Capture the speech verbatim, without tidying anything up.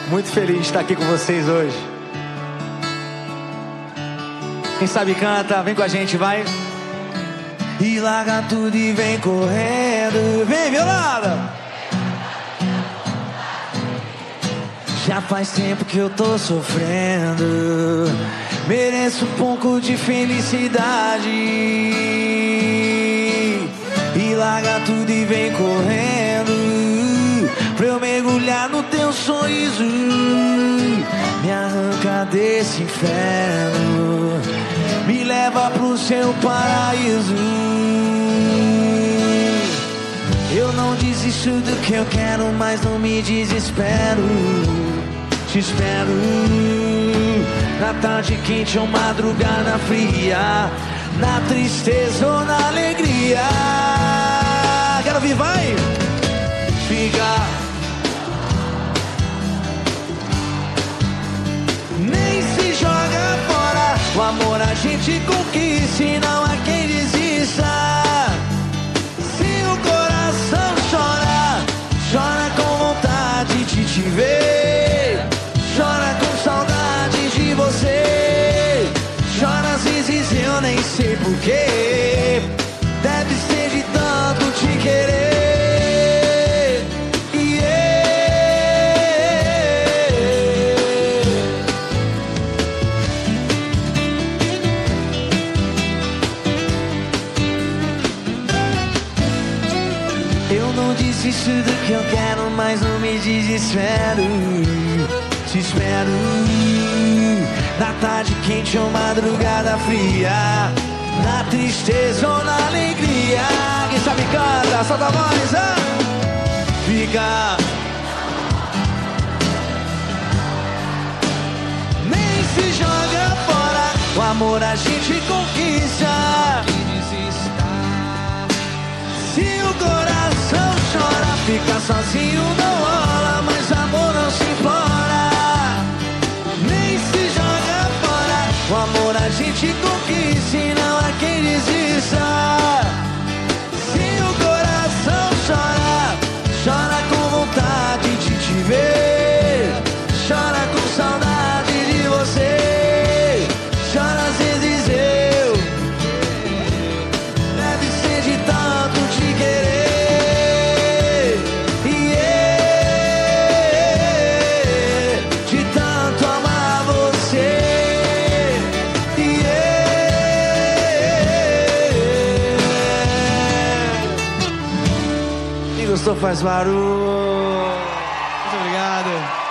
Muito feliz de estar aqui com vocês hoje. Quem sabe canta, vem com a gente, vai. E larga tudo e vem correndo. Vem, violada! Já faz tempo que eu tô sofrendo. Mereço um pouco de felicidade. E larga tudo e vem correndo pra eu mergulhar no teu sorriso. Me arranca desse inferno, me leva pro seu paraíso. Eu não desisto do que eu quero, mas não me desespero. Te espero na tarde quente ou madrugada fria, na tristeza ou na alegria. Quero ouvir, vai! Fica. Nem se joga fora. O amor a gente conquista e não há quem desista. Se o coração chora, chora com vontade de te ver, chora com saudade de você. Chora às vezes eu nem sei porquê. Deve ser de tanto te querer. Eu não desisto do que eu quero, mas não me desespero. Te espero na tarde quente ou madrugada fria, na tristeza ou na alegria. Quem sabe canta, solta a voz, ah! Fica. Nem se joga fora. O amor a gente conquista. Se o coração chora, fica sozinho não rola, mas amor não se implora. Nem se joga fora. O amor a gente conquista e não há quem desista. Se o coração chora, chora com vontade de te ver, chora com saudade de você. Chora às vezes eu. Deve ser de tanto te querer. Yeah. De tanto amar você. Yeah. Quem gostou faz barulho. Muito obrigado.